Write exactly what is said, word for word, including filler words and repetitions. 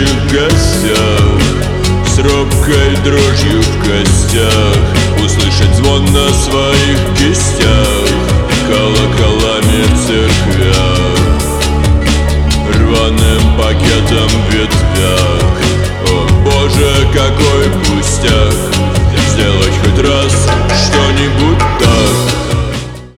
ночных гостях, с робкой дрожью в костях, услышать звон на своих кистях, колоколами в церквях, рваным пакетом в ветвях. О Боже, какой пустяк!